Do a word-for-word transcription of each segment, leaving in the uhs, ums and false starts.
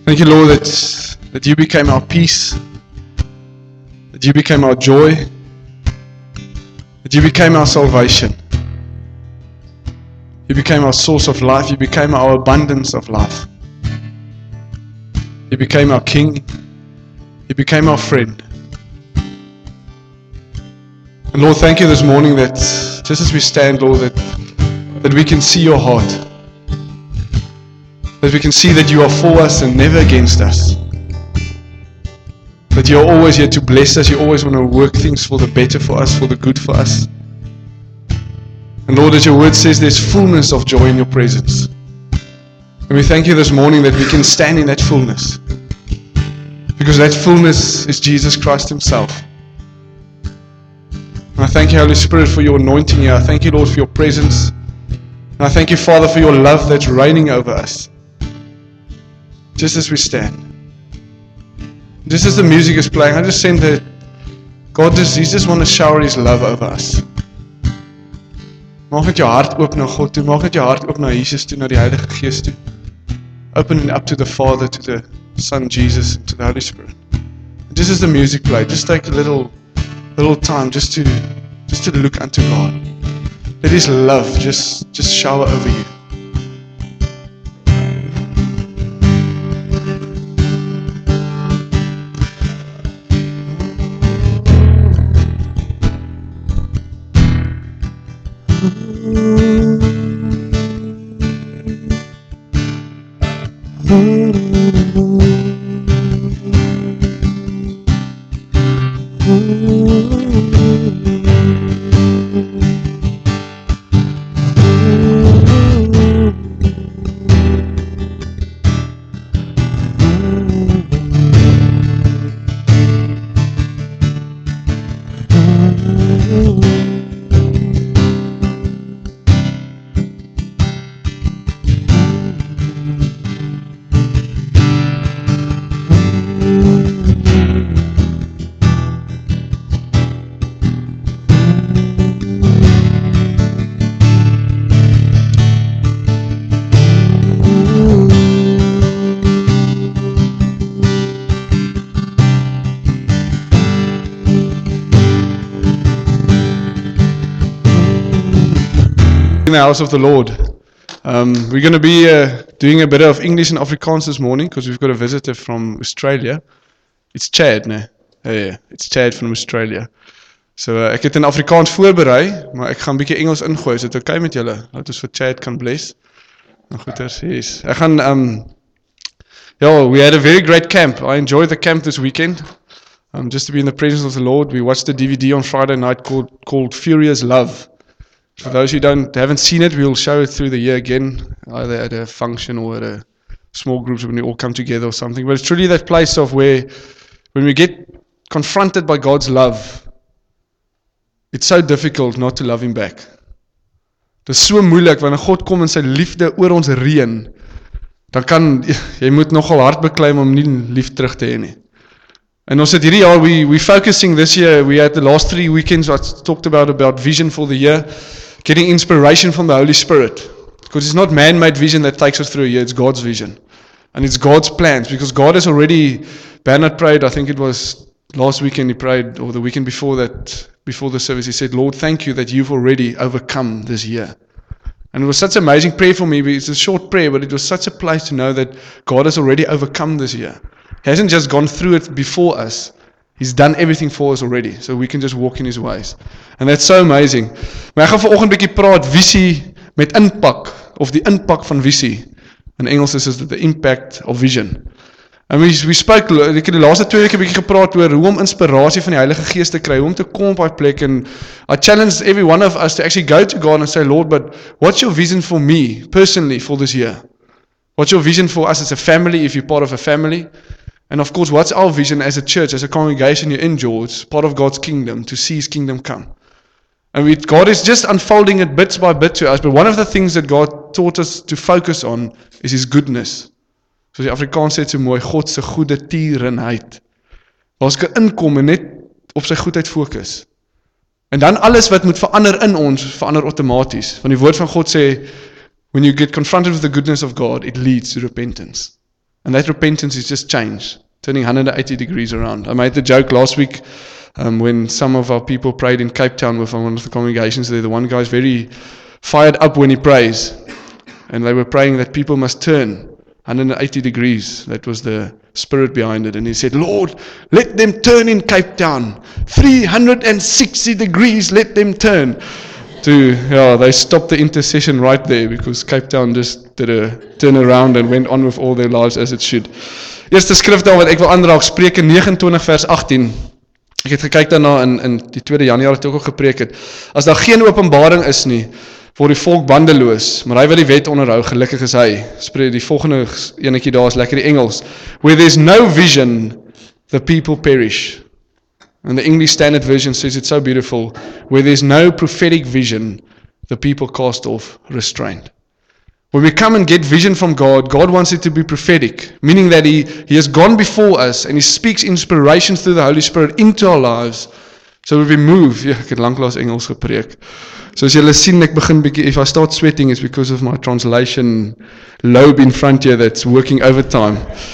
Thank you, Lord, that, that you became our peace, that you became our joy, that you became our salvation. You became our source of life. You became our abundance of life. You became our King. You became our friend. And Lord, thank you this morning that just as we stand, Lord, that, that we can see your heart. That we can see that you are for us and never against us. That you are always here to bless us. You always want to work things for the better for us, for the good for us. And Lord, as your word says, there's fullness of joy in your presence. And we thank you this morning that we can stand in that fullness. Because that fullness is Jesus Christ himself. And I thank you, Holy Spirit, for your anointing here. I thank you, Lord, for your presence. And I thank you, Father, for your love that's reigning over us. Just as we stand. Just as the music is playing, I just sense that God just, He just want to shower His love over us. Maak net jou hart oop na God toe. Maak net jou hart oop na Jesus toe, na die Heilige Gees toe. Open it up to the Father, to the Son Jesus, and to the Holy Spirit. And just as the music played, just take a little, little time just to, just to look unto God. Let His love just, just shower over you. In the house of the Lord. Um, we're going to be uh, doing a bit of English and Afrikaans this morning because we've got a visitor from Australia. It's Chad, nee? Yeah, yeah, it's Chad from Australia. So uh, ek het in Afrikaans voorberei, maar ek gaan 'n bietjie Engels ingooi. Is dit okay met julle? Laat ons vir Chad kan bless. Nou goeders, yes. Ek gaan um yeah, we had a very great camp. I enjoyed the camp this weekend. Um, just to be in the presence of the Lord. We watched a D V D on Friday night called called Furious Love. For those who don't haven't seen it, we'll show it through the year again, either at a function or at a small groups when we all come together or something. But it's truly that place of where, when we get confronted by God's love, it's so difficult not to love Him back. Dit is so moeilik wanneer God kom en sy liefde oor ons reën, dan kan jy moet nogal hard beklei om nie lief terug te hê nie. And also hierdie jaar, we we focusing this year. We had the last three weekends I talked about about vision for the year. Getting inspiration from the Holy Spirit. Because it's not man-made vision that takes us through a year, it's God's vision. And it's God's plans, because God has already, Bernard prayed, I think it was last weekend he prayed, or the weekend before that, before the service, he said, Lord, thank you that you've already overcome this year. And it was such an amazing prayer for me, it's a short prayer, but it was such a place to know that God has already overcome this year. He hasn't just gone through it before us, He's done everything for us already, so we can just walk in His ways. And that's so amazing. Maar ek gaan vanoggend 'n bietjie praat visie met impak, of die impak van visie. In Engels is dit the impact of vision. And we, we spoke, ek het die laaste twee weke 'n bietjie gepraat oor hoe om inspirasie van die Heilige Gees te kry, hoe om te kom op daai plek, and I challenge every one of us to actually go to God and say, Lord, but what's your vision for me, personally, for this year? What's your vision for us as a family, if you're part of a family? And of course, what's our vision as a church, as a congregation here in George, part of God's kingdom, to see His kingdom come? And we, God is just unfolding it bit by bit to us, but one of the things that God taught us to focus on is His goodness. Soos die Afrikaans sê so mooi, God se goeie tierenheid. Waar ons kan inkom en net op sy goedheid fokus. En dan alles wat moet verander in ons, verander outomaties. Want die woord van God sê, when you get confronted with the goodness of God, it leads to repentance. And that repentance is just change, turning one hundred eighty degrees around. I made the joke last week um, when some of our people prayed in Cape Town with one of the congregations there. The one guy's very fired up when he prays. And they were praying that people must turn one hundred eighty degrees. That was the spirit behind it. And he said, Lord, let them turn in Cape Town. three hundred sixty degrees, let them turn. To, yeah, they stopped the intercession right there because Cape Town just did a turn around and went on with all their lives as it should. Eerste skriftaal wat ek wil aanraak, Spreuke negenentwintig vers agttien. Ek het gekyk daarna in, in die tweede Januarie het ek ook gepreek het. As daar geen openbaring is nie, word die volk bandeloos, maar hy wil die wet onderhou, gelukkig is hy. Spreek die volgende enetjie daar is lekker die Engels. Where there's no vision, the people perish. And the English Standard Version says it's so beautiful. Where there's no prophetic vision, the people cast off restraint. When we come and get vision from God, God wants it to be prophetic, meaning that He, he has gone before us and He speaks inspiration through the Holy Spirit into our lives. So we move. Ja, ek het lanklaas Engels gepreek. So as julle sien, ek begin bietjie, if I start sweating, it's because of my translation lobe in front here that's working overtime.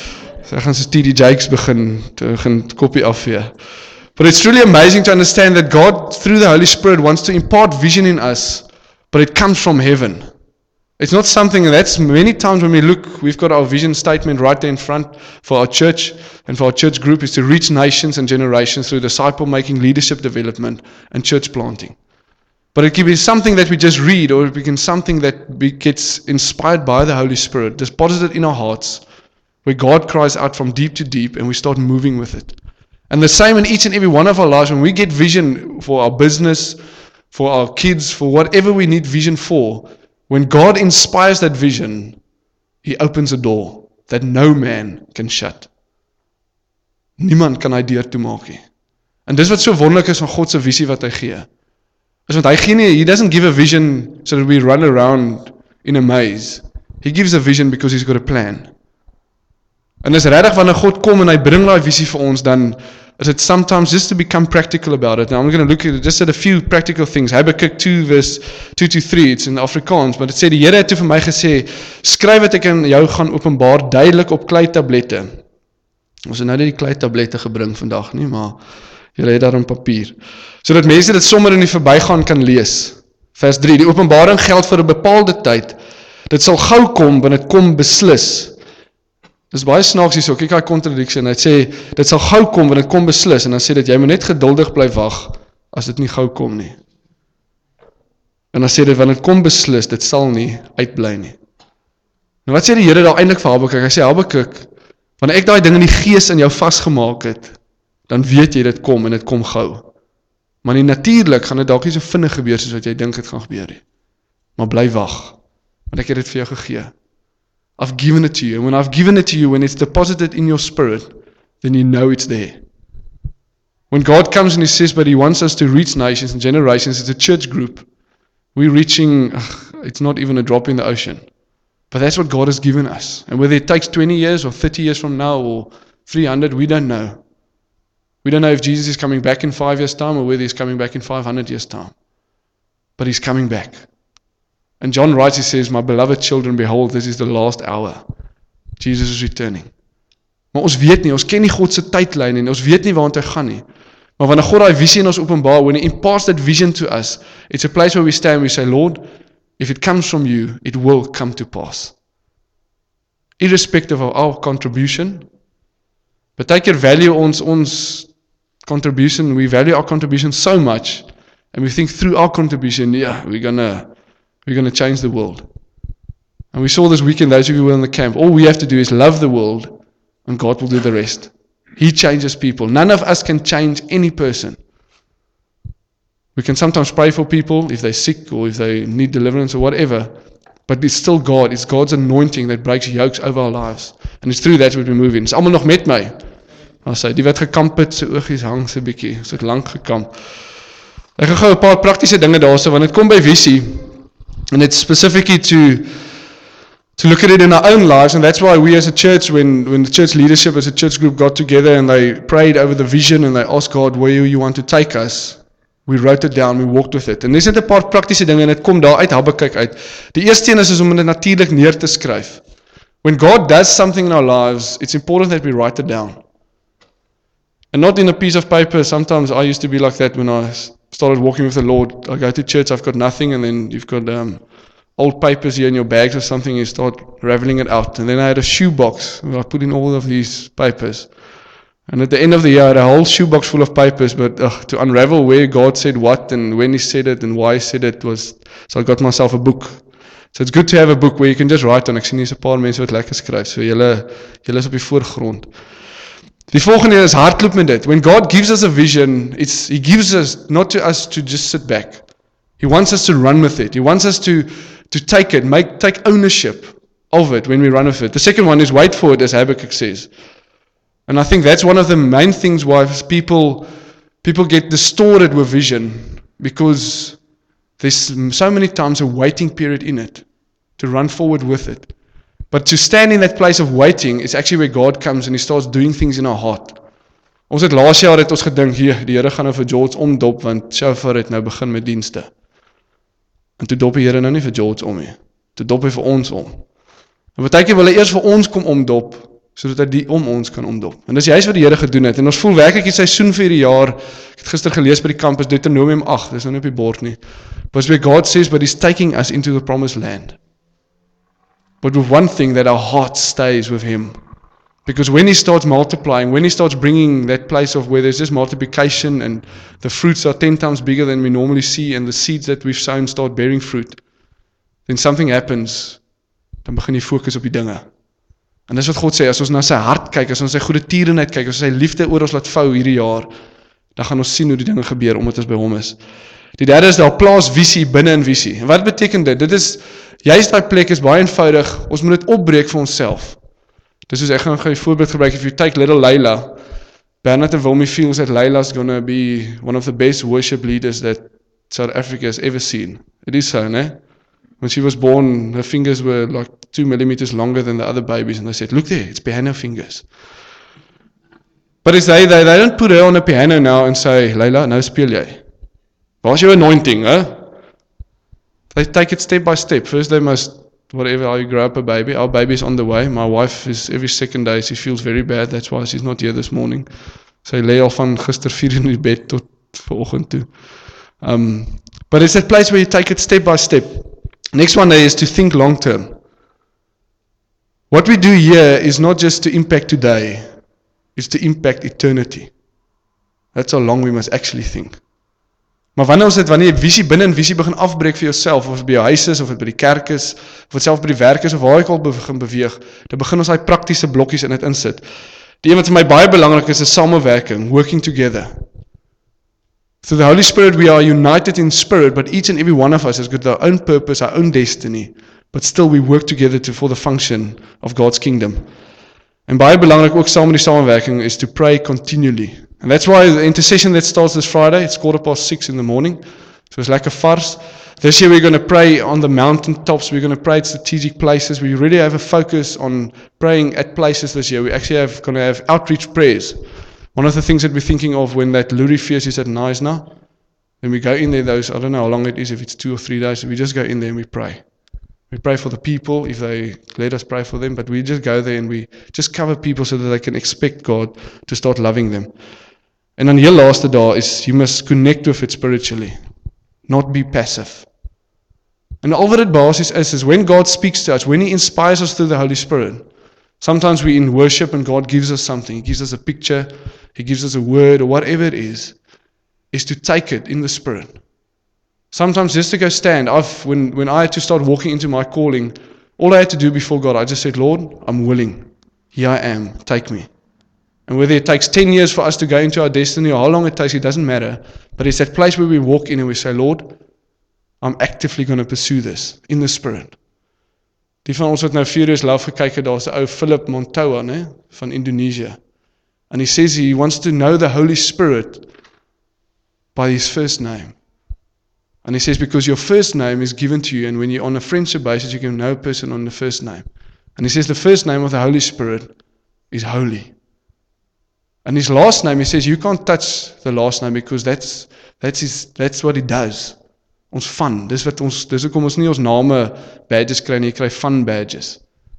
So ek gaan so T D Jakes begin, begin kopie afvee. But it's truly amazing to understand that God, through the Holy Spirit, wants to impart vision in us, but it comes from heaven. It's not something that's many times when we look, we've got our vision statement right there in front for our church and for our church group is to reach nations and generations through disciple making, leadership development, and church planting. But it can be something that we just read, or it becomes something that gets inspired by the Holy Spirit, deposited in our hearts, where God cries out from deep to deep and we start moving with it. And the same in each and every one of our lives, when we get vision for our business, for our kids, for whatever we need vision for, when God inspires that vision, He opens a door that no man can shut. Niemand kan hy deur toemaak nie. En dis wat so wonderlik is van God se visie wat hy gee. Is want hy gee nie, He doesn't give a vision so that we run around in a maze. He gives a vision because He's got a plan. En dis regtig wanneer God kom en hy bring daai visie vir ons, dan is it sometimes just to become practical about it. Now I'm going to look at just at a few practical things. Habakkuk two verse two to three, it's in Afrikaans, but it sê die Here het toe vir my gesê, skryf wat ek aan jou gaan openbaar duidelik op kleitablette. Ons het nou nie die kleitablette gebring vandag nie, maar julle het daar op papier. Sodat mense dit sommer in die verbygaan kan lees. Vers drie, die openbaring geld vir 'n bepaalde tyd. Dit sal gou kom, want dit kom beslis. Dis baie snaaks hierso, kyk daai contradiction, hy sê, dit sal gou kom, want dit kom beslis, en dan sê dit, jy moet net geduldig bly wag, as dit nie gou kom nie. En dan sê dit, want dit kom beslis, dit sal nie uitbly nie. Nou wat sê die Here daar eintlik vir Habakuk? Hy sê, Habakuk, wanneer ek daai ding in die gees in jou vasgemaak het, dan weet jy dit kom, en dit kom gou. Maar nie natuurlik, gaan dit dalk nie so vinnig gebeur, soos wat jy dink het gaan gebeur nie. Maar bly wag, want ek het dit vir jou gegee. I've given it to you. And when I've given it to you, when it's deposited in your spirit, then you know it's there. When God comes and He says, but He wants us to reach nations and generations, it's a church group. We're reaching, ugh, it's not even a drop in the ocean. But that's what God has given us. And whether it takes twenty years or thirty years from now or three hundred, we don't know. We don't know if Jesus is coming back in five years' time or whether He's coming back in five hundred years' time. But He's coming back. And John writes, he says, my beloved children, behold, this is the last hour. Jesus is returning. Maar ons weet nie, ons ken nie God se tydlyn en ons weet nie waar hy gaan nie. Maar wanneer God daai visie in ons openbaar, when He imparts that vision to us, it's a place where we stand and we say, Lord, if it comes from you, it will come to pass. Irrespective of our contribution, but take your value ons, ons contribution, we value our contribution so much, and we think through our contribution, yeah, we're gonna We're going to change the world. And we saw this weekend, those of you who were in the camp, all we have to do is love the world, and God will do the rest. He changes people. None of us can change any person. We can sometimes pray for people if they're sick or if they need deliverance or whatever, but it's still God. It's God's anointing that breaks yokes over our lives. And it's through that that we move in. It's allemaal nog met my. As hy, die wat gekamp het, sy oogies hang so bietjie, so het lang gekamp. Ek gaan gou 'n paar praktiese dinge daarso, want dit kom by visie. And it's specifically to to look at it in our own lives, and that's why we as a church, when, when the church leadership as a church group got together and they prayed over the vision and they asked God, where you want to take us, we wrote it down, we walked with it. En dis net 'n paar praktiese dinge en dit kom daar uit Habakuk uit. Die eerste een is, is om dit natuurlik neer te skryf. When God does something in our lives, it's important that we write it down. And not in a piece of paper. Sometimes I used to be like that when I started walking with the Lord. I go to church, I've got nothing, and then you've got um, old papers here in your bags or something, you start raveling it out. And then I had a shoebox where I put in all of these papers. And at the end of the year, I had a whole shoebox full of papers, but uh, to unravel where God said what and when He said it and why He said it was, so I got myself a book. So it's good to have a book where you can just write on. Ek sien hier's 'n paar mense wat lekker skryf. So julle julle is op die voorgrond. Die volgende is hardloop met dit. When God gives us a vision, it's He gives us not to us to just sit back. He wants us to run with it. He wants us to to take it, make take ownership of it when we run with it. The second one is wait for it, as Habakkuk says. And I think that's one of the main things why people people get distorted with vision, because there's so many times a waiting period in it to run forward with it. But to stand in that place of waiting is actually where God comes and He starts doing things in our heart. Ons het laas jaar het ons gedink, hier, die Here gaan nou vir George omdop, want Shofar het nou begin met dienste. En toe dop die Here nou nie vir George om nie. Toe dop hy vir ons om. En partykeer wil hy eers vir ons kom omdop, sodat hy die om ons kan omdop. En dis juist wat die Here gedoen het. En ons voel werklik die seisoen vir die jaar. Ek het gister gelees by die campus Deuteronomium agt, dis nou nie op die bord nie. But where God says, but He's taking us into the promised land. But with one thing, that our heart stays with Him. Because when He starts multiplying, when He starts bringing that place of where there's just multiplication and the fruits are ten times bigger than we normally see, and the seeds that we've sown start bearing fruit, then something happens. Dan begin jy fokus op die dinge. En dis wat God sê, as ons na sy hart kyk, as ons sy goeie tierenheid kyk, as ons sy liefde oor ons laat vou hierdie jaar, dan gaan ons sien hoe die dinge gebeur, omdat ons by hom is. Die derde is, daar plaas visie binne in visie. En wat beteken dit? Dit is, juist die plek is baie eenvoudig, ons moet dit opbreek vir onsself. Dis soos, ek gaan gou 'n voorbeeld gebruik, if you take little Layla, Bernard and Wilmy feels that Layla's going to be one of the best worship leaders that South Africa has ever seen. It is so, ne? When she was born, her fingers were like two millimeters longer than the other babies, and they said, look there, it's piano fingers. But it's they, they, they don't put her on a piano now and say, Layla, nou speel jy. Where's your anointing, huh? They take it step by step. First they must, whatever, how you grow up a baby. Our baby is on the way. My wife is, every second day, she feels very bad. That's why she's not here this morning. Sy lê al van gister vier in die bed tot vanoggend toe. Um, but it's that place where you take it step by step. Next one is to think long term. What we do here is not just to impact today, it's to impact eternity. That's how long we must actually think. Maar wanneer ons dit, wanneer jy visie binne in visie begin afbreek vir jouself, of het by jou huis is, of het by die kerk is, of het self by die werk is, of waar ek al begin beweeg, dan begin ons daai praktiese blokkies in dit insit. Die een wat vir my baie belangrik is, is samewerking, working together. Through the Holy Spirit we are united in spirit, but each and every one of us has got our own purpose, our own destiny, but still we work together to, for the function of God's kingdom. En baie belangrik ook saam met die samewerking is to pray continually. And that's why the intercession that starts this Friday, it's quarter past six in the morning. So it's like a farce. This year we're going to pray on the mountaintops. We're going to pray at strategic places. We really have a focus on praying at places this year. We actually have going to have outreach prayers. One of the things that we're thinking of when that Lurie Feast is at Knysna, then we go in there, those, I don't know how long it is, if it's two or three days, we just go in there and we pray. We pray for the people, if they let us pray for them, but we just go there and we just cover people so that they can expect God to start loving them. En dan heel laaste daar is, you must connect with it spiritually, not be passive. And all that it basis is, is when God speaks to us, when He inspires us through the Holy Spirit. Sometimes we're in worship and God gives us something. He gives us a picture, He gives us a word, or whatever it is, is to take it in the Spirit. Sometimes just to go stand, I've, when, when I had to start walking into my calling, all I had to do before God, I just said, Lord, I'm willing. Here I am, take me. And whether it takes ten years for us to go into our destiny or how long it takes, it doesn't matter. But it's that place where we walk in and we say, Lord, I'm actively going to pursue this in the Spirit. Die van ons wat nou Furious Love gekyk het, daar's 'n ou Philip Montoya, né, van Indonesië. And he says he wants to know the Holy Spirit by his first name. And he says because your first name is given to you, and when you're on a friendship basis, you can know a person on the first name. And he says the first name of the Holy Spirit is holy. And his last name, he says, you can't touch the last name because that's that's his that's what he does. Ons van, dis wat ons dis hoekom ons nie ons name badges kry nie, jy kry van badges.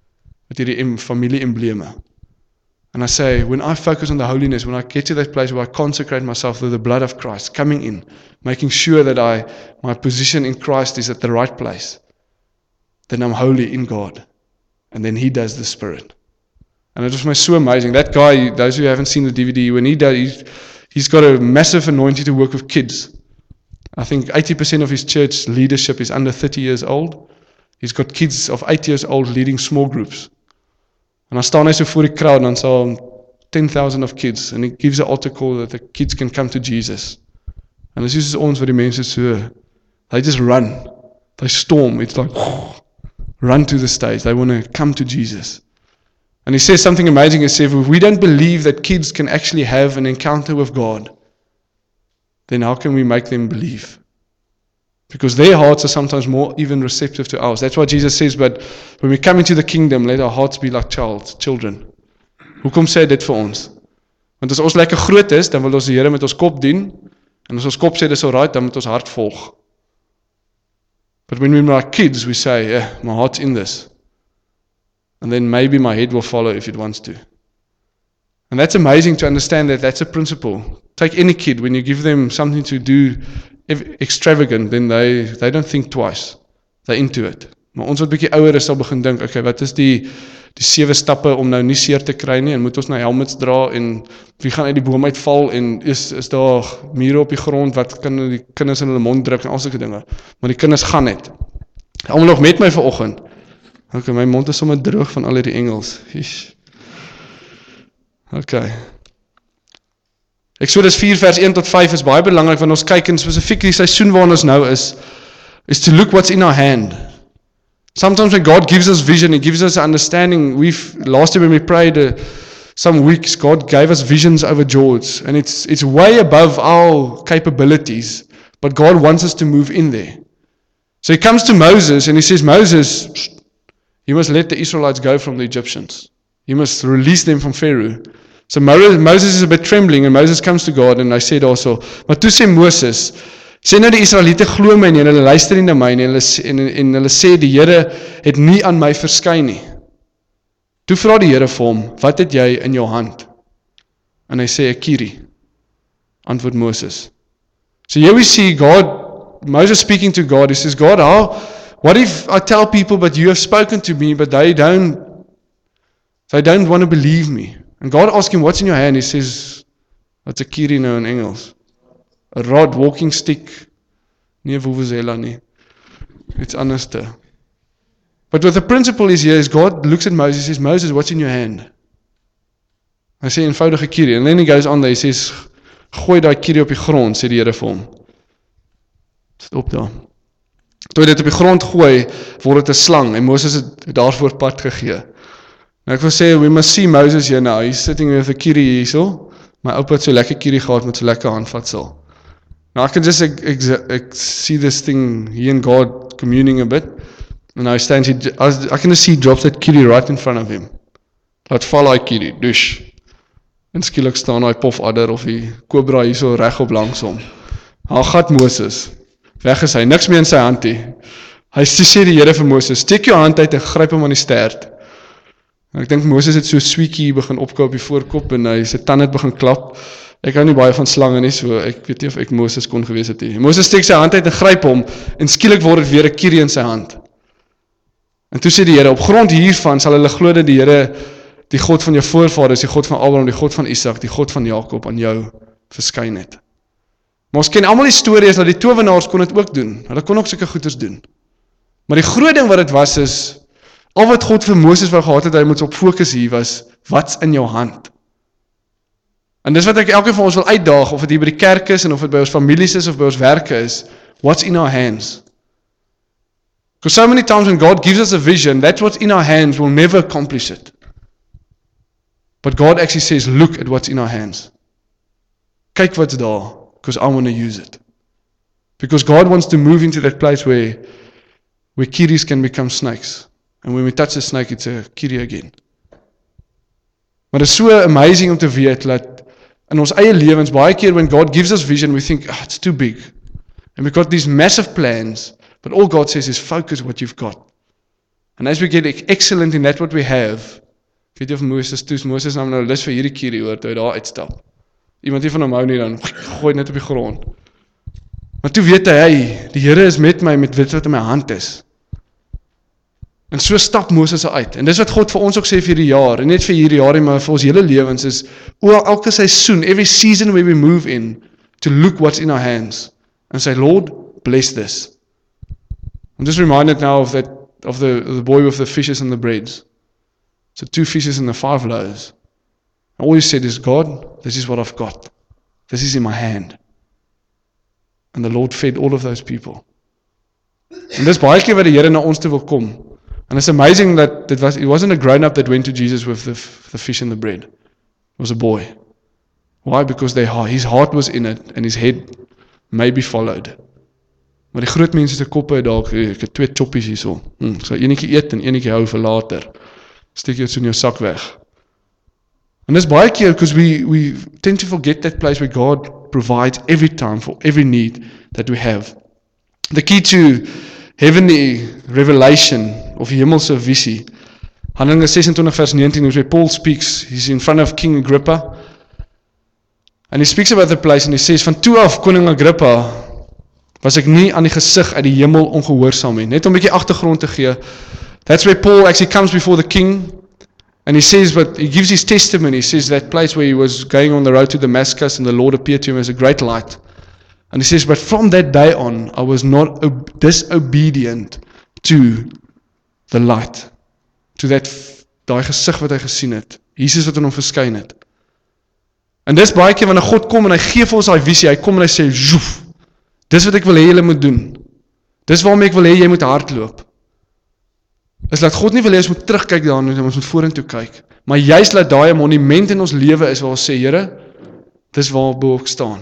met hierdie em, familie-embleme. And I say, when I focus on the holiness, when I get to that place where I consecrate myself through the blood of Christ, coming in, making sure that I, my position in Christ is at the right place, then I'm holy in God. And then He does the Spirit. And it was my so amazing. That guy, those who haven't seen the D V D, when he does, he's, he's got a massive anointing to work with kids. I think eighty percent of his church leadership is under thirty years old. He's got kids of eight years old leading small groups. En dan staan hy so voor die crowd, en dan sal ten thousand of kids, and he gives an altar call that the kids can come to Jesus. En dis soos ons wat die mense so, they just run, they storm, it's like, run to the stage, they want to come to Jesus. And he says something amazing, he says, if we don't believe that kids can actually have an encounter with God, then how can we make them believe? Because their hearts are sometimes more even receptive to ours. That's why Jesus says, but when we come into the kingdom, let our hearts be like child, children. Hoekom sê dit vir ons? Want as ons lekker groot is, dan wil ons die Here met ons kop dien, en as ons kop sê dis alright, dan moet ons hart volg. But when we're like kids, we say, yeah, my heart's in this. And then maybe my head will follow if it wants to. And that's amazing to understand that that's a principle. Take any kid, when you give them something to do extravagant, then they, they don't think twice. They're into it. Maar ons wat bietjie ouer is, sal begin dink, okay, wat is die, die sewe stappe om nou nie seer te kry nie, en moet ons nou helmets dra, en wie gaan uit die boom uitval, en is, is daar mure op die grond, wat kan die kinders in hulle mond druk, en al sulke dinge. Maar die kinders gaan net. Almal nog met my vanoggend. Okay, my mond is sommer droog van al die Engels. Hish. Okay. Exodus four vers one tot five is baie belangrik, want ons kyk in spesifiek die seisoen waarin ons nou is, is to look what's in our hand. Sometimes when God gives us vision, He gives us understanding. We've, last year when we prayed uh, some weeks, God gave us visions over George, and it's, it's way above our capabilities, but God wants us to move in there. So He comes to Moses, and He says, Moses, you must let the Israelites go from the Egyptians. You must release them from Pharaoh. So Moses is a bit trembling, and Moses comes to God, and I said also, maar toe sê Moses, sê nou die Israeliete glo my nie, en hulle luister nie na my nie, en hulle, en, en hulle sê die Here het nie aan my verskyn nie. Toe vra die Here vir hom, wat het jy in jou hand? En hy sê, 'n kierie, antwoord Moses. So here we see God, Moses speaking to God, he says, God, how, what if I tell people, but you have spoken to me, but they don't, they don't want to believe me? And God asks him, what's in your hand? He says, what's a kierie nou in Engels? A rod, walking stick. Nie vuvuzela nie. It's anders te. But what the principle is here is God looks at Moses and says, Moses, what's in your hand? Hy sê eenvoudige kierie. And then he goes on there, he says, gooi daai kierie op die grond, sê die Here vir hom. Stop daar. Toe hy dit op die grond gooi, word dit 'n slang, en Moses het daarvoor pad gegee. En ek wil sê, we must see Moses here now. He's sitting with a kierie hierso. My oupa het so lekker kierie gehad met so lekker handvatsel. Now I can just ek, ek, ek see this thing, he and God communing a bit. And I stand here, I can just see he drops that kierie right in front of him. Laat val hy kierie, dush. En skielik staan hy pofadder of die kobra hierso reg op langs hom. Daar gat Moses. Weg is hy, niks meer in sy hand nie. Hy sê die Here vir Moses, steek jou hand uit en gryp hom aan die stert. En ek dink Moses het so sweekie begin opkou op die voorkop, en hy sy tand het begin klap. Ek hou nie baie van slange nie, so ek weet nie of ek Moses kon gewees het nie. Moses steek sy hand uit en gryp hom, en skielik word dit weer 'n kierie in sy hand. En toe sê die Here, op grond hiervan sal hulle glo dat die Here, die God van jou voorvaders, die God van Abraham, die God van Isak, die God van Jakob aan jou verskyn het. Maar ons ken almal die stories dat die towenaars kon dit ook doen. Hulle kon ook sulke goeders doen. Maar die groot ding wat dit was is, al wat God vir Moses wou gehad het, hy moet op fokus hier was, wat's in jou hand? En dis wat ek elke van ons wil uitdaag, of het hier by die kerk is, en of het by ons families is, of by ons werke is, what's in our hands? Because so many times when God gives us a vision, that's what's in our hands, we'll never accomplish it. But God actually says, look at what's in our hands. Kyk wat's daar, because I want to use it. Because God wants to move into that place where, where kieries can become snakes. And when we touch the snake, it's a kierie again. Maar het is so amazing om te weet, dat in ons eie lewens, baie keer when God gives us vision, we think, oh, it's too big. And we've got these massive plans, but all God says is focus what you've got. And as we get excellent in that what we have, ek weet jy of Moses toes, Moses nam nou lus vir hierdie kierie hoor, toe hy daar uitstap. Iemand die van hom hou nie dan, gooi net op die grond. Maar toe weet hy, hey, die Here is met my, met dit wat in my hand is. En so stap Moses uit. En dis wat God vir ons ook sê vir hierdie jaar, en net vir hierdie jaar, maar vir ons hele lewens is, oor elke seisoen, every season where we move in, to look what's in our hands, and say, Lord, bless this. I'm just reminded now of that, of the, the boy with the fishes and the breads. So two fishes and the five loaves. And all he said is, God, this is what I've got. This is in my hand. And the Lord fed all of those people. En dis baie keer wat die Here na ons toe wil kom. And it's amazing that it, was, it wasn't a grown-up that went to Jesus with the, the fish and the bread. It was a boy. Why? Because they, his heart was in it and his head maybe followed. Maar die groot mense se koppe het dalk, ek het twee choppies hierso. Hm, so enetjie eet en enetjie hou vir later. Steek jy dit so in jou sak weg. And dis baie keer because we we tend to forget that place where God provides every time for every need that we have. The key to heavenly revelation of hemelse visie. Handelinge sesentwintig vers negentien, where Paul speaks, he's in front of King Agrippa. And he speaks about the place and he says, van toe af, koning Agrippa, was ek nie aan die gesig uit die hemel ongehoorsaam nie. Net om 'n bietjie agtergrond te gee. That's where Paul actually comes before the king. And he says, but he gives his testimony. He says that place where he was going on the road to Damascus and the Lord appeared to him as a great light. And he says, but from that day on, I was not ob- disobedient to the light. To that, daai gesig wat hy gesien het. Jesus wat in hom verskyn het. En dis baie keer wanneer God kom en hy gee vir ons daai visie, hy kom en hy sê, joef, dis wat ek wil hê julle moet doen. Dis waarom ek wil hê jy moet hardloop. Is dat God nie wil hê ons moet terugkyk daarna, ons moet vorentoe kyk. Maar juist laat daai 'n monument in ons lewe is waar ons sê, Here, dis waarbo ek staan.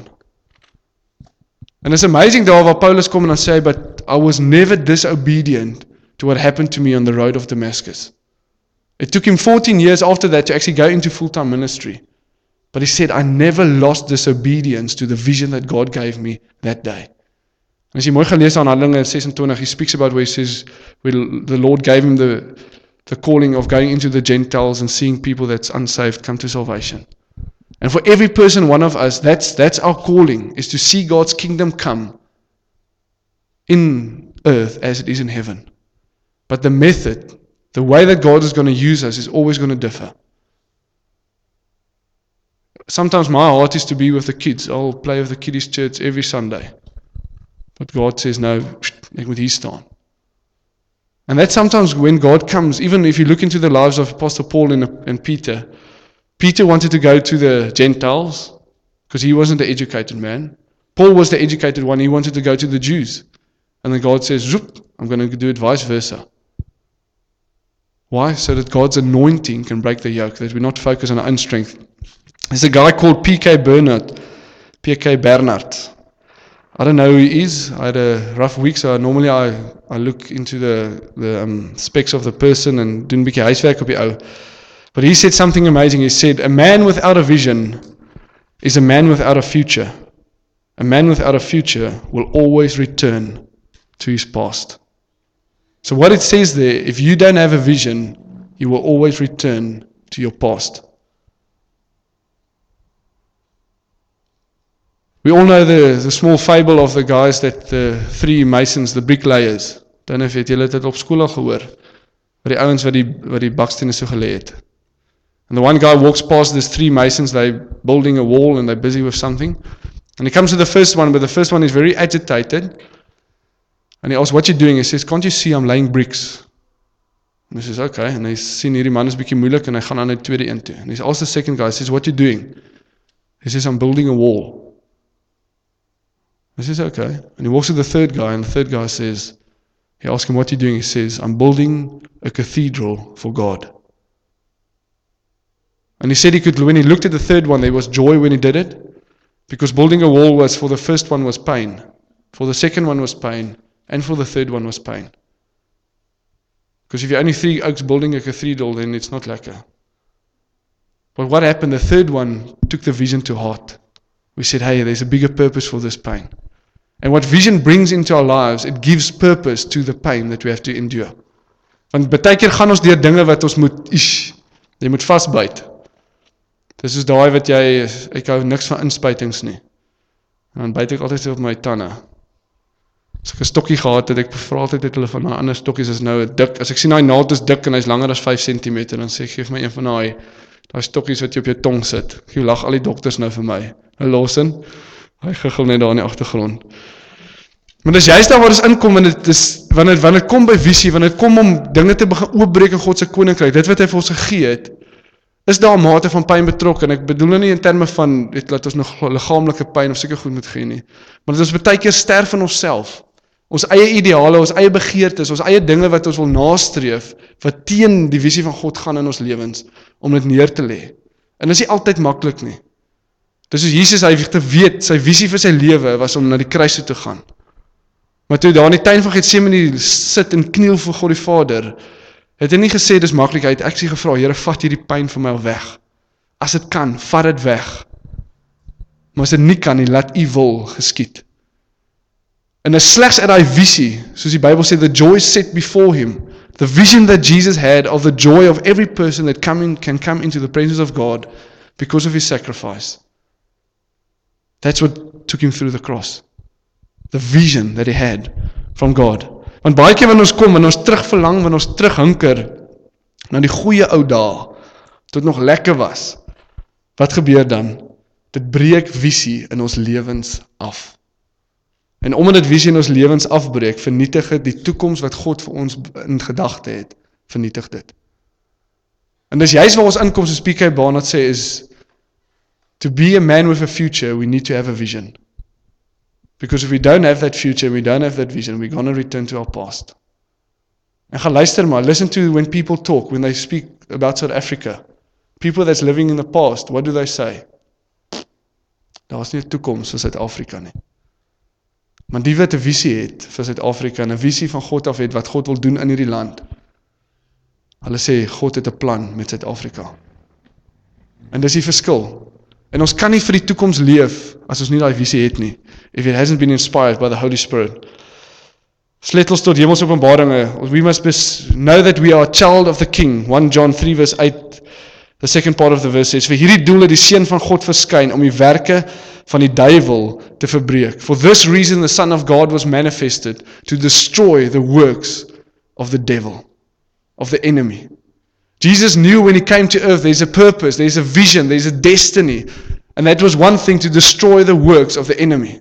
And it's amazing daar waar Paulus kom en dan sê hy, but I was never disobedient to what happened to me on the road of Damascus. It took him fourteen years after that to actually go into full-time ministry. But he said, I never lost disobedience to the vision that God gave me that day. En as jy mooi gelees aan Handelinge sesentwintig, he speaks about where he says, where the Lord gave him the, the calling of going into the Gentiles and seeing people that's unsaved come to salvation. And for every person, one of us, that's, that's our calling, is to see God's kingdom come in earth as it is in heaven. But the method, the way that God is going to use us is always going to differ. Sometimes my heart is to be with the kids. I'll play with the kiddies church every Sunday. But God says, no, ek moet hier staan. And that's sometimes when God comes, even if you look into the lives of Apostle Paul and, and Peter, Peter wanted to go to the Gentiles because he wasn't the educated man. Paul was the educated one. He wanted to go to the Jews. And then God says, zoop, I'm going to do it vice versa. Why? So that God's anointing can break the yoke, that we're not focused on our own strength. There's a guy called P K Bernard. P K Bernard. I don't know who he is. I had a rough week, so normally I, I look into the, the um, specs of the person and doen 'n bietjie huiswerk op die ou. But he said something amazing. He said, a man without a vision is a man without a future. A man without a future will always return to his past. So what it says there, if you don't have a vision, you will always return to your past. We all know the, the small fable of the guys that the three masons, the bricklayers. Don't know if het julle dit op skool al gehoor. Wat die ouens wat die wat die bakstene so gelê het. And the one guy walks past these three masons, they're building a wall and they're busy with something. And he comes to the first one, but the first one is very agitated. And he asks, what you doing? He says, can't you see I'm laying bricks? And he says, okay. And hy sien hierdie man is bietjie moeilik en hy gaan aan die tweede een toe. And he asks the second guy, he says, what you doing? He says, I'm building a wall. He says, okay. And he walks to the third guy, and the third guy says, he asks him, what are you doing? He says, I'm building a cathedral for God. And he said he could, when he looked at the third one, there was joy when he did it, because building a wall was, for the first one was pain, for the second one was pain, and for the third one was pain. Because if you're only three oaks building a cathedral, then it's not lekker. But what happened? The third one took the vision to heart. We said, hey, there's a bigger purpose for this pain. And what vision brings into our lives, it gives purpose to the pain that we have to endure. Want baie keer gaan ons deur dinge wat ons moet, ish, jy moet vasbyt. Dis soos daai wat jy, ek hou niks van inspuitings nie. En dan byt ek altyd so op my tande. As ek 'n stokkie gehad het, ek vra altyd het hulle van daai ander stokkies is nou 'n dik. As ek sien daai naald is dik en hy's langer as vyf sentimeter, dan sê ek gee vir my een van daai daai stokkies wat jy op jou tong sit. Ek lag al die dokters nou vir my. Hulle losin. Hy giggel net daar in die agtergrond. Maar dis juist daar waar ons inkom en dit is wanneer wanneer dit kom by visie, wanneer dit kom om dinge te begin oopbreek in God se koninkryk, dit wat hy vir ons gegee het, is daar 'n mate van pyn betrokke. En ek bedoel nou nie in terme van dit laat ons nog liggaamlike pyn of seker goed moet gee nie, maar dit is baie keer sterf in onsself. Ons eie ideale, ons eie begeertes, ons eie dinge wat ons wil nastreef, wat teen die visie van God gaan in ons lewens, om dit neer te lê. En dit is nie altyd maklik nie. Dis soos Jesus, hy het geweet, sy visie vir sy lewe was om na die kruis toe te gaan. Maar toe daar in die tuin van Getsemane sit en kniel voor God die Vader, het hy nie gesê dis maklik, hy het actually gevra, Here, vat hierdie pyn van my al weg. As dit kan, vat dit weg. Maar as dit nie kan nie, laat U wil geskied. En is slegs uit daai visie, soos die Bybel sê, the joy set before him, the vision that Jesus had of the joy of every person that come in, can come into the presence of God because of his sacrifice. That's what took him through the cross. The vision that he had from God. Want baie keer wanneer ons kom, wanneer ons terug verlang, wanneer ons terug hunker na die goeie ou dae, tot nog lekker was, wat gebeur dan? Dit breek visie in ons lewens af. En omdat dit visie in ons lewens afbreek, vernietig dit die toekoms wat God vir ons in gedagte het, vernietig dit. En dis juist waar ons inkom, soos P K Barnard sê, is to be a man with a future, we need to have a vision. Because if we don't have that future, we don't have that vision, we're going to return to our past. En gaan luister maar, listen to when people talk, when they speak about South Africa. People that's living in the past, what do they say? Daar is nie 'n toekoms vir Suid-Afrika nie. Maar die wat 'n visie het vir Suid-Afrika en 'n visie van God af het wat God wil doen in hierdie land. Hulle sê God het 'n plan met Suid-Afrika. En dis die verskil. En ons kan nie vir die toekoms leef as ons nie daai visie het nie. If it hasn't been inspired by the Holy Spirit. Sleutels tot Hemelsopenbaringe. We must know that we are a child of the King. First John three verse eight. The second part of the verse says, vir hierdie doel het die Seun van God verskyn om die werke van die duiwel te verbreek. For this reason the Son of God was manifested to destroy the works of the devil, of the enemy. Jesus knew when he came to earth there's a purpose, there's a vision, there's a destiny. And that was one thing, to destroy the works of the enemy.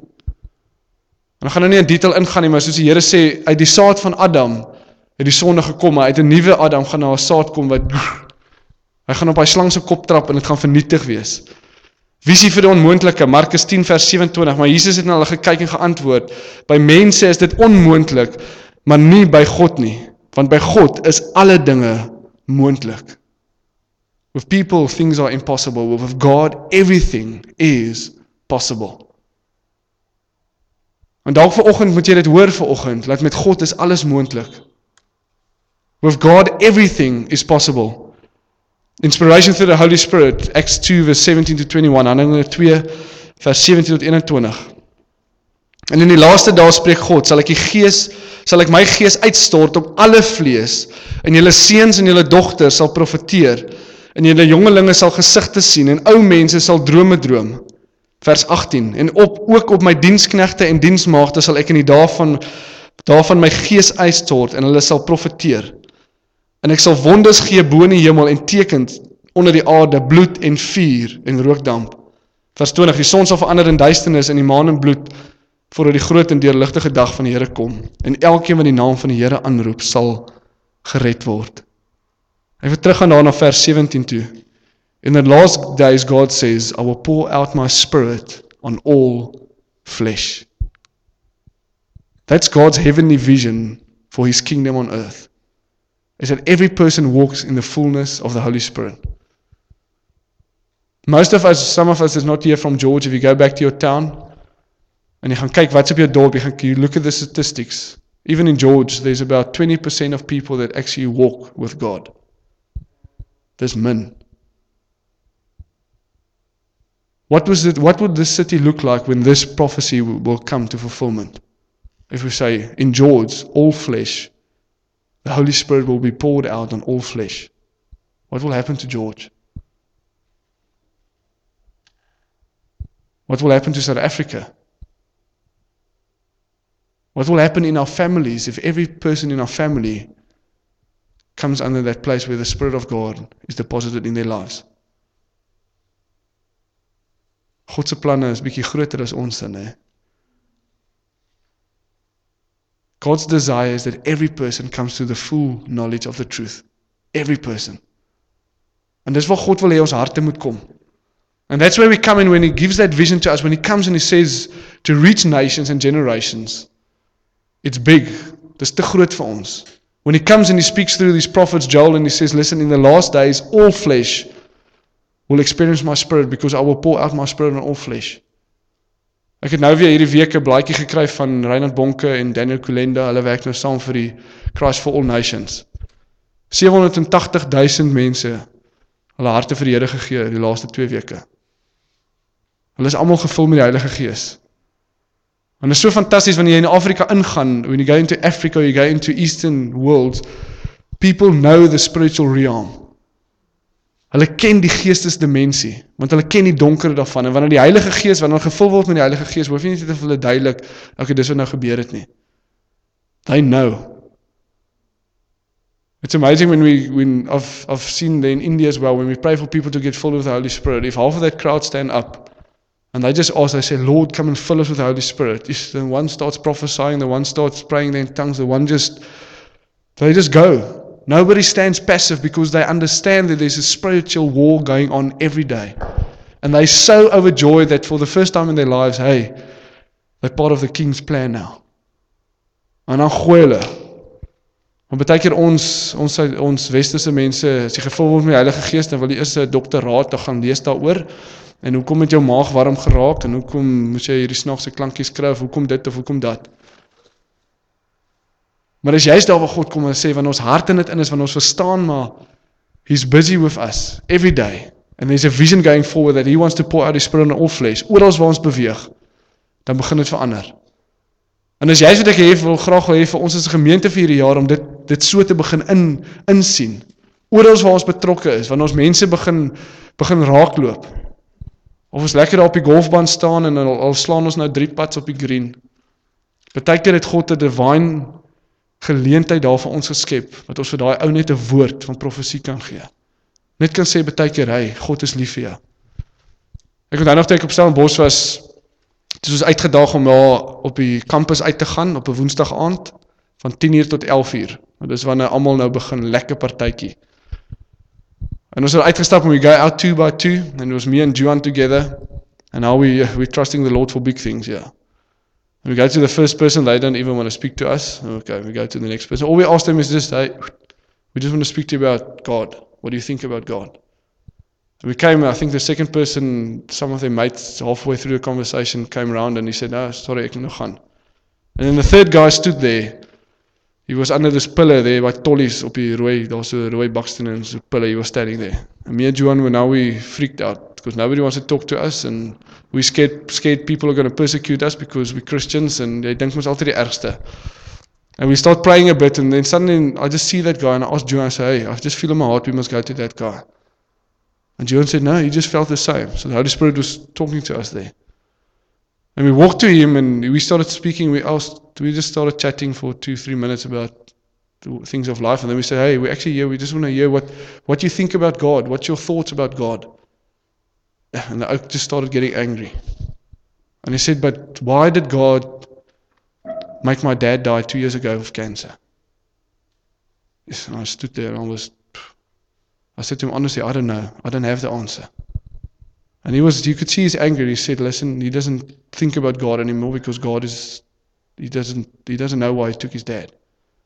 En ek gaan nou nie in detail ingaan nie, maar soos die Here sê, uit die saad van Adam het die sonde gekom, maar uit 'n nuwe Adam gaan daar 'n saad kom wat hy gaan op hy slang se kop trap en dit gaan vernietig wees. Visie vir die onmoontlike, Markus ten vers sewe-en-twintig, maar Jesus het na hulle gekyk en geantwoord, by mense is dit onmoontlik, maar nie by God nie, want by God is alle dinge moontlik. With people, things are impossible. With God, everything is possible. En dalk vanoggend moet jy dit hoor vanoggend, dat met God is alles moontlik. With God, everything is possible. Inspiration through the Holy Spirit, Acts two verse seventeen to twenty-one, Handelinge two vers seventeen tot eenentwintig. En in die laaste dae spreek God, sal ek die gees, sal ek my gees uitstort op alle vlees, en julle seuns en julle dogters sal profeteer, en julle jongelinge sal gesigte sien, en ou mense sal drome droom. Vers agttien, en op, ook op my diensknegte en diensmaagde sal ek in die dae van, daarvan my gees uitstort, en hulle sal profeteer. En ek sal wonders gee bo in die hemel en tekens onder die aarde, bloed en vuur en rookdamp. Vers twintig, die son sal verander in duisternis en die maan in bloed, voordat die groot en deurligtige dag van die Here kom. En elkeen wat die naam van die Here aanroep, sal gered word. Ek wil teruggaan daar na vers sewentien toe. In the last days, God says, I will pour out my spirit on all flesh. That's God's heavenly vision for his kingdom on earth. Is that every person walks in the fullness of the Holy Spirit. Most of us, some of us is not here from George. If you go back to your town, and you gaan kyk wat's op jou dorp, you, gaan, you look at the statistics. Even in George, there's about twenty percent of people that actually walk with God. There's min. What was it? What would this city look like when this prophecy will come to fulfillment? If we say, in George, all flesh the Holy Spirit will be poured out on all flesh. What will happen to George? What will happen to South Africa? What will happen in our families if every person in our family comes under that place where the Spirit of God is deposited in their lives? God se planne is bietjie groter as ons sin, hè? God's desire is that every person comes to the full knowledge of the truth. Every person. En dis waar God wil hê ons harte moet kom. And that's where we come in when He gives that vision to us, when He comes and He says to reach nations and generations. It's big. Dis te groot vir ons. When He comes and He speaks through these prophets, Joel, and He says, listen, in the last days, all flesh will experience my Spirit, because I will pour out my Spirit on all flesh. Ek het nou weer hierdie week 'n blaadjie gekry van Reinhard Bonke en Daniel Kulenda. Hulle werk nou saam vir die Christ for All Nations. sewe honderd en tagtig duisend mense hulle harte vir die Here gegee die laaste twee weke. Hulle is almal gevul met die Heilige Gees. En dit is so fantasties wanneer jy in Afrika ingaan, when you go into Africa, you go into Eastern worlds, people know the spiritual realm. Hulle ken die geestesdimensie, want hulle ken die donker daarvan. En wanneer die Heilige Gees, wanneer hulle gevul word met die Heilige Gees, hoef jy nie te vir hulle duidelik, okay, dis wat nou gebeur het nie. They know. It's amazing when we, when I've, I've seen there in India as well, when we pray for people to get filled with the Holy Spirit, if half of that crowd stand up, and they just ask, they say, Lord, come and fill us with the Holy Spirit. If the one starts prophesying, the one starts praying in tongues, the one just, they just go. Nobody stands passive because they understand that there's a spiritual war going on every day. And they're so overjoyed that for the first time in their lives, hey, they're part of the King's plan now. En dan gooi hulle. Want baie keer ons, ons, ons westerse mense, as jy gevul word met die Heilige Gees, dan wil jy eers 'n doktoraat te gaan lees daaroor. En hoekom het jou maag warm geraak, en hoekom moes jy hierdie snaakse klankies kry, of hoekom dit, of hoekom dat. Maar as juist daar waar God kom en sê, wanneer ons hart in dit in is, wanneer ons verstaan, maar He's busy with us, every day, and there's a vision going forward, that He wants to pour out His Spirit on all flesh, oral waar ons beweeg, dan begin dit verander. En as juist wat ek hê, wil graag wil hê vir ons as 'n gemeente vir hierdie jaar, om dit, dit so te begin in, insien, oral waar ons betrokke is, wanneer ons mense begin, begin raakloop, of ons lekker daar op die golfbaan staan, en al, al slaan ons nou drie pats op die green. Partykeer het God 'n divine geleentheid daar vir ons geskep, wat ons vir daai ou net 'n woord van profesie kan gee. Net kan sê partykeer, hey, God is lief vir jou. Ek onthou nog toe ek op Stellenbosch was, het is ons uitgedaag om daar op die campus uit te gaan, op 'n woensdag aand, van tien uur tot elf uur. Nou, dis wanneer almal nou begin lekker partytjie. En ons het uitgestap, and we go out two by two, and it was me and Juan together, and now we, uh, we're trusting the Lord for big things, yeah. And we go to the first person, they don't even want to speak to us. Okay, we go to the next person. All we ask them is just, hey, we just want to speak to you about God. What do you think about God? And we came, I think the second person, some of their mates, halfway through the conversation, came around and he said, no, sorry, ek moet nog gaan. And then the third guy stood there. He was under this pillar there by Tollies op die rooi, daar was so 'n rooi baksteen en so 'n pillar, he was standing there. And me and Juan, were now we freaked out, because nobody wants to talk to us, and we scared, scared people are going to persecute us, because we're Christians, and they dink ons altyd die ergste. And we start praying a bit, and then suddenly, I just see that guy, and I asked Juan, I say, hey, I just feel in my heart, we must go to that guy. And Juan said, no, he just felt the same. So the Holy Spirit was talking to us there. And we walked to him, and we started speaking, we asked, we just started chatting for two, three minutes about the things of life, and then we said, hey, we're actually here, we just want to hear what, what you think about God, what's your thoughts about God? And the oak just started getting angry. And he said, but why did God make my dad die two years ago of cancer? Yes, and I stood there and I was, I said to him, honestly, I don't know, I don't have the answer. And he was, you could see he's angry. He said, listen, he doesn't think about God anymore, because God is, he doesn't, he doesn't know why he took his dad.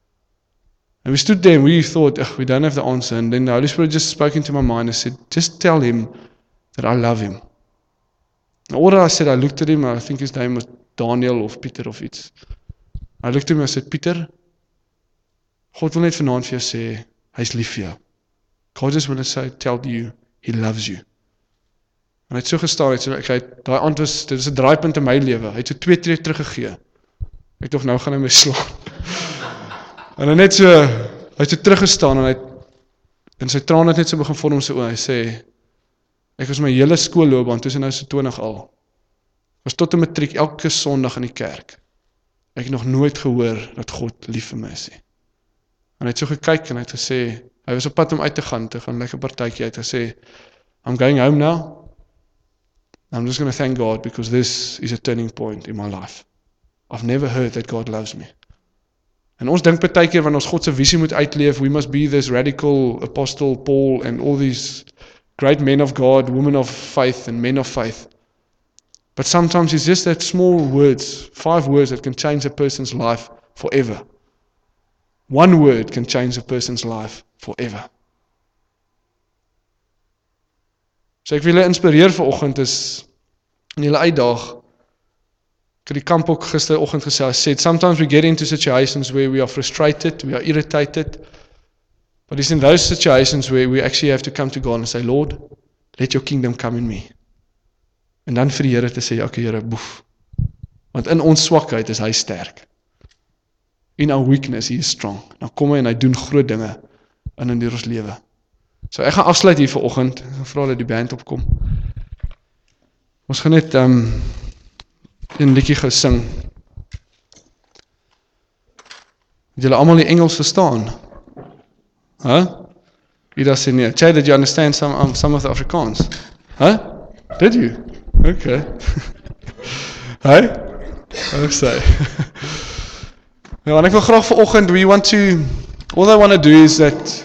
And we stood there and we thought, we don't have the answer. And then the Holy Spirit just spoke into my mind and said, just tell him that I love him. And all that I said, I looked at him, I think his name was Daniel of Pieter of iets. I looked at him and I said, Pieter, God wil net vanaand vir jou sê, hy's lief vir jou. God just want to say, tell you, he loves you. En hy het so gestaan, hy het so, ek het, daai aand was, dit is 'n draaipunt in my lewe, hy het so twee tree teruggegee. Ek dink nou gaan hy my slaan. En dan net so, Hy het toe teruggestaan en hy en sy trane het net so begin vorm sy oë. Hy sê, ek was my hele skoolloopbaan, toe is hy nou so twintig al. Was tot 'n matriek elke Sondag in die kerk. Ek het nog nooit gehoor dat God lief vir my is nie. En hy het so gekyk en hy het gesê, hy was op pad om uit te gaan, te gaan lekker partytjie, hy het gesê, I'm going home now. I'm just going to thank God because this is a turning point in my life. I've never heard that God loves me. En ons dink baie keer wanneer ons God se visie moet uitleef, we must be this radical apostle Paul and all these great men of God, women of faith and men of faith. But sometimes it's just that small words, five words that can change a person's life forever. One word can change a person's life forever. So ek wil julle inspireer vanoggend is in julle uitdaag. Ek het die kamp ook gisteroggend gesê, I said, sometimes we get into situations where we are frustrated, we are irritated, but it's in those situations where we actually have to come to God and say, Lord, let your kingdom come in me. En dan vir die Here te sê, okay Here, boef. Want in ons swakheid is hy sterk. In our weakness, he is strong. Dan kom hy en hy doen groot dinge in in ons lewe. So ek gaan afsluit hier vanoggend. Ek vra dat die band opkom. Ons gaan net um, een liedjie gesing. Het julle almal die Engels verstaan? Huh? Ida sê nee. Chad, did you understand some, um, some of the Afrikaans? Huh? Did you? Okay. Hey? Ek sê. Ja, en ek wil graag vanoggend, we want to, all I want to do is that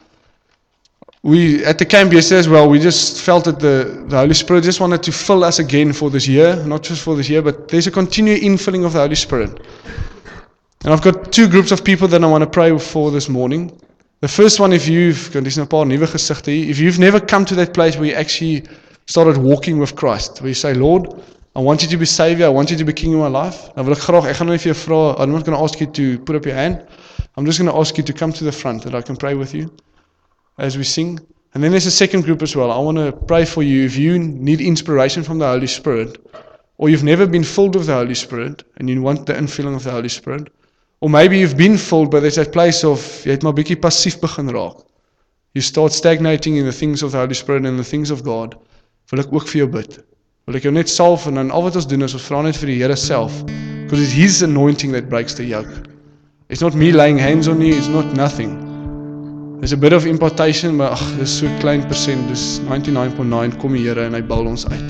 we, at the camp yesterday as well, we just felt that the, the Holy Spirit just wanted to fill us again for this year, not just for this year, but there's a continued infilling of the Holy Spirit. And I've got two groups of people that I want to pray for this morning. The first one, if you've, there's 'n paar nuwe gesigte hier, if you've never come to that place where you actually started walking with Christ, where you say, Lord, I want you to be Savior, I want you to be King of my life. Dan wil ek graag, ek gaan nou vir jou vra, I'm not going to ask you to put up your hand, I'm just going to ask you to come to the front, that I can pray with you as we sing. And then there's a second group as well. I want to pray for you if you need inspiration from the Holy Spirit, or you've never been filled with the Holy Spirit, and you want the infilling of the Holy Spirit, or maybe you've been filled, but there's that place of, jy het maar bietjie passief begin raak. You start stagnating in the things of the Holy Spirit and the things of God. Wil ek ook vir jou bid. Wil ek jou net salf, en dan al wat ons doen is, ons vra net vir die Here self, because it's His anointing that breaks the yoke. It's not me laying hands on you, it's not nothing. There's a bit of impartation, maar ag, dis so klein persent, dis ninety-nine point nine, kom die Here en hy bal ons uit.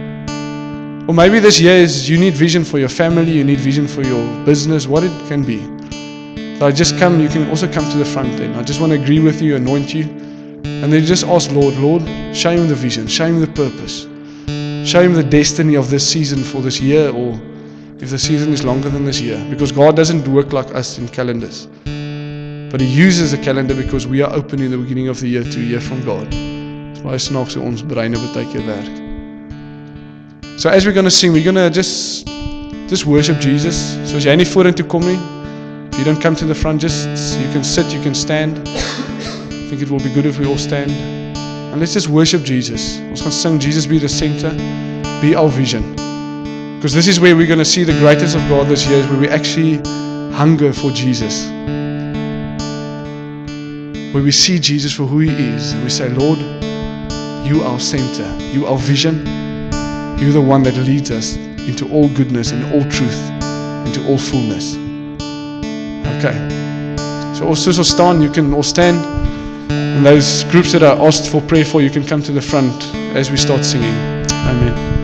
Or maybe this year is, you need vision for your family, you need vision for your business, what it can be. So I just come, you can also come to the front end. I just want to agree with you, anoint you, and then just ask Lord, Lord, show him the vision, show him the purpose, show him the destiny of this season for this year, or if the season is longer than this year. Because God doesn't work like us in calendars. But He uses a calendar because we are open in the beginning of the year to hear from God. Dis baie snaaks hoe ons breine baie keer werk. So as we're going to sing, we're going to just just worship Jesus. So as jy nie vorentoe kom nie, if you don't come to the front, just you can sit, you can stand. I think it will be good if we all stand. And let's just worship Jesus. Ons gaan sing, Jesus be the center, be our vision. Because this is where we're going to see the greatness of God this year, is where we actually hunger for Jesus. Where we see Jesus for who He is, and we say, Lord, You are our center, You are our vision, You're the one that leads us into all goodness and all truth, into all fullness. Okay. So also so stand, you can all stand. And those groups that are asked for prayer for, you can come to the front as we start singing. Amen.